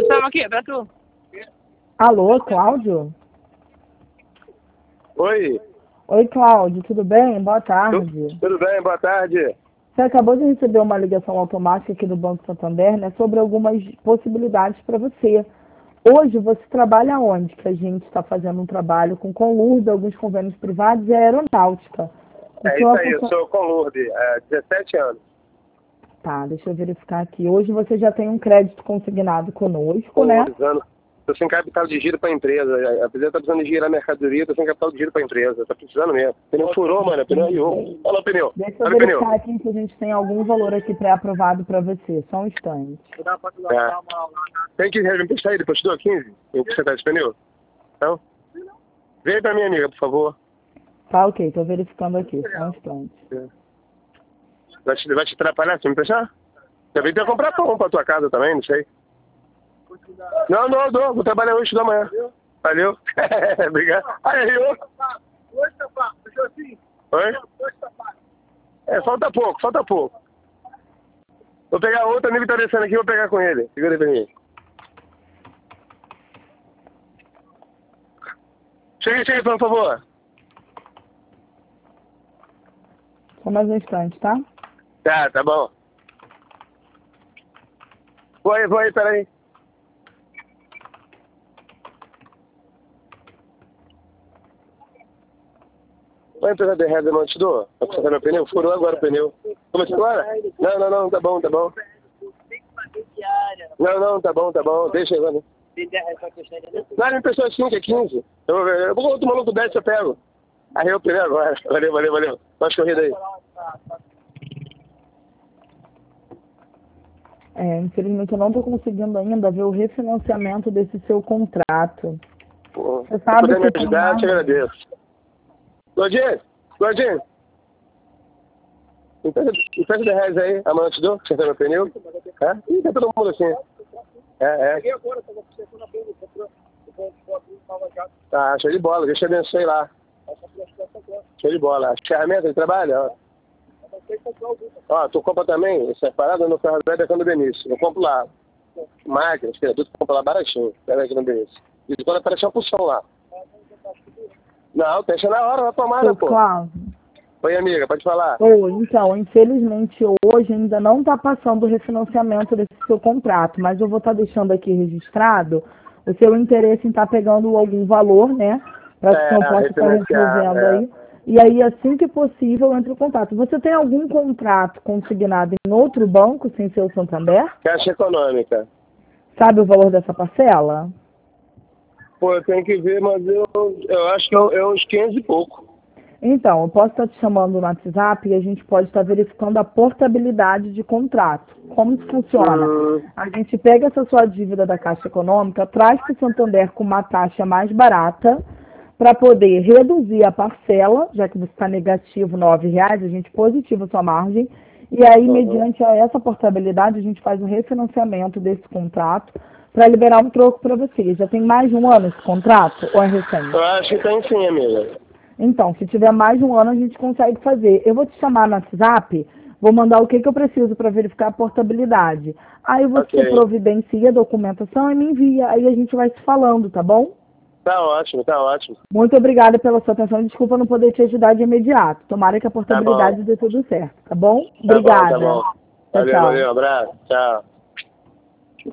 estamos aqui, pra tu. Alô, Cláudio? Oi. Oi, Cláudio, tudo bem? Boa tarde. Tudo bem, boa tarde. Você acabou de receber uma ligação automática aqui do Banco Santander, né, sobre algumas possibilidades para você. Hoje você trabalha onde? Que a gente está fazendo um trabalho com Conlurb, alguns convênios privados e aeronáutica. É isso aí, eu sou Conlurb, 17 anos. Tá, deixa eu verificar aqui. Hoje você já tem um crédito consignado conosco, né? Estou sem capital de giro para a empresa. A empresa está precisando de girar a mercadoria, estou sem capital de giro para a empresa. Está precisando mesmo. O pneu furou, mano. O pneu riu. Olha o pneu. Deixa eu verificar aqui se a gente tem algum valor aqui pré-aprovado para você. Só um instante. Tem que me emprestar aí, depois te dou 15. Tem que sentar esse pneu? Não? Vem para minha amiga, por favor. Tá, ok. Estou verificando aqui. Só um instante. Vai te atrapalhar se me emprestar? Também tem que comprar pão para tua casa também, não sei. Não, dou. Vou trabalhar hoje da manhã. Valeu. Obrigado. Aí, eu. Oi? Falta pouco. Vou pegar outra, amigo tá descendo aqui, vou pegar com ele. Segura aí pra mim. Chega aí, por favor. Só mais um instante, tá? Tá bom. Vou aí, peraí. Vai empresa de reza, não te dou? Vai consertar meu pneu? Furou agora o pneu. Começou agora? Não, tá bom. Não, tá bom. Deixa agora. Não, ele emprestou 5, é 15. Eu vou outro maluco 10, eu pego. Aí eu pneu agora. Valeu. Faz corrida aí. Infelizmente eu não estou conseguindo ainda ver o refinanciamento desse seu contrato. Pô, você sabe se puder me ajudar, eu te agradeço. Gordinho. Empresa de reais aí, amanhã te dou, acertando o pneu. Ih, tá todo mundo assim. Tá, show de bola, deixa eu abençoe lá. Show de bola. As ferramentas de trabalho, ó, tu compra também, essa parada no carro velho da Benício. Eu compro lá. Máquinas, tudo compra lá baratinho. Pera aqui no Benício. E quando aparece uma pulsão lá. Não, deixa na hora, na tomada, pô. Cláudio. Oi, amiga, pode falar. Então, infelizmente hoje ainda não está passando o refinanciamento desse seu contrato, mas eu vou estar deixando aqui registrado o seu interesse em estar pegando algum valor, né? Para que eu possa estar resolvendo aí. E aí, assim que possível, entre em contato. Você tem algum contrato consignado em outro banco, sem ser o Santander? Caixa Econômica. Sabe o valor dessa parcela? Pô, eu tenho que ver, mas eu acho que é uns 15 e pouco. Então, eu posso estar te chamando no WhatsApp e a gente pode estar verificando a portabilidade de contrato. Como isso funciona? A gente pega essa sua dívida da Caixa Econômica, traz para o Santander com uma taxa mais barata, para poder reduzir a parcela, já que você está negativo R$9, a gente positiva a sua margem, e aí, mediante essa portabilidade, a gente faz o refinanciamento desse contrato para liberar um troco para você. Já tem mais de um ano esse contrato ou é recente? Eu acho que tem sim, amiga. Então, se tiver mais de um ano, a gente consegue fazer. Eu vou te chamar no WhatsApp, vou mandar o que eu preciso para verificar a portabilidade. Aí você providencia a documentação e me envia. Aí a gente vai se falando, tá bom? Tá ótimo. Muito obrigada pela sua atenção. Desculpa não poder te ajudar de imediato. Tomara que a portabilidade dê tudo certo, tá bom? Obrigada. Tá bom. Valeu, abraço. Tchau.